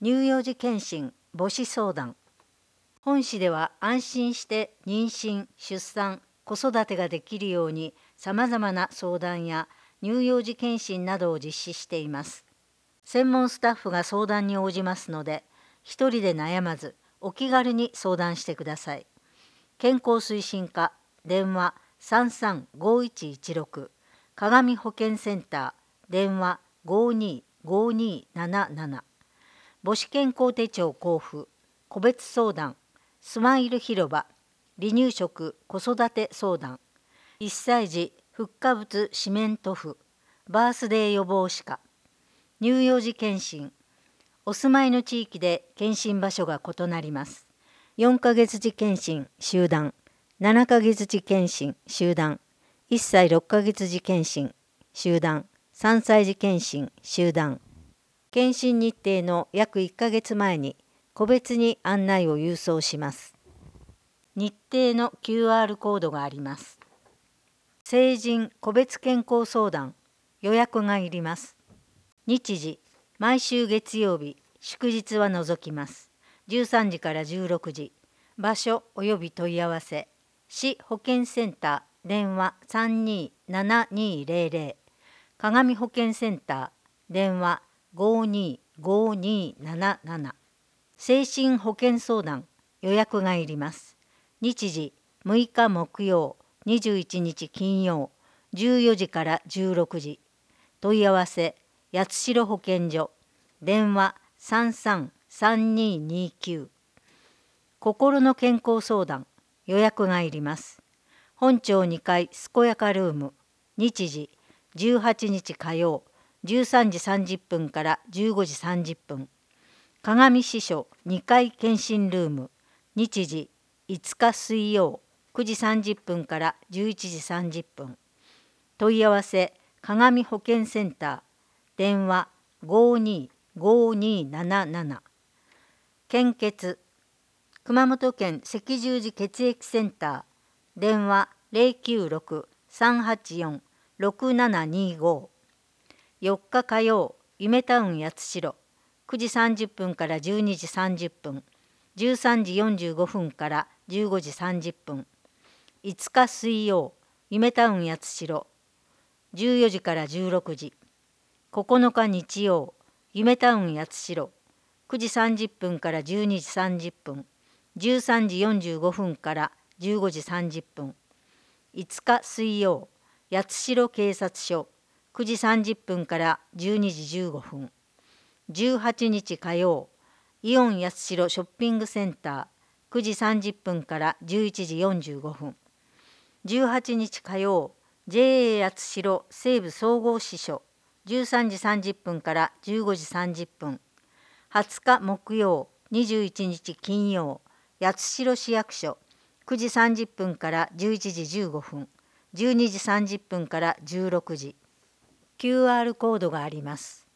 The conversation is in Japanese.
乳幼児健診母子相談。本市では安心して妊娠・出産・子育てができるようにさまざまな相談や乳幼児健診などを実施しています。専門スタッフが相談に応じますので、一人で悩まずお気軽に相談してください。健康推進課電話335116、鏡保健センター電話525277、母子健康手帳交付個別相談スマイル広場離乳食子育て相談、1歳児復活物四面塗布バースデー予防歯科、乳幼児健診。お住まいの地域で健診場所が異なります。4ヶ月児健診集団、7ヶ月児健診集団、1歳6ヶ月児健診集団、3歳児健診集団。健診日程の約1ヶ月前に個別に案内を郵送します。日程の QR コードがあります。成人個別健康相談、予約がいります。日時、毎週月曜日、祝日は除きます。13時から16時。場所および問い合わせ、市保健センター電話327200、鏡保健センター電話525277。精神保健相談、予約がいります。日時、6日木曜、21日金曜、14時から16時。問い合わせ、八代保健所電話333229。心の健康相談、予約がいります。本町2階健やかルーム、日時18日火曜13時30分から15時30分。鏡支所2階健診ルーム、日時5日水曜9時30分から11時30分。問い合わせ、鏡保健センター電話525277。献血、熊本県赤十字血液センター電話096-384-6725。4日火曜、夢タウン八代9時30分から12時30分、13時45分から15時30分。5日水曜、夢タウン八代14時から16時。9日日曜、夢タウン八代9時30分から12時30分、13時45分から15時30分。5日水曜、八代警察署9時30分から12時15分。18日火曜、イオン八代ショッピングセンター9時30分から11時45分。18日火曜、JA 八代西部総合支所13時30分から15時30分。20日木曜、21日金曜、八代市役所9時30分から11時15分、12時30分から16時。QR コードがあります。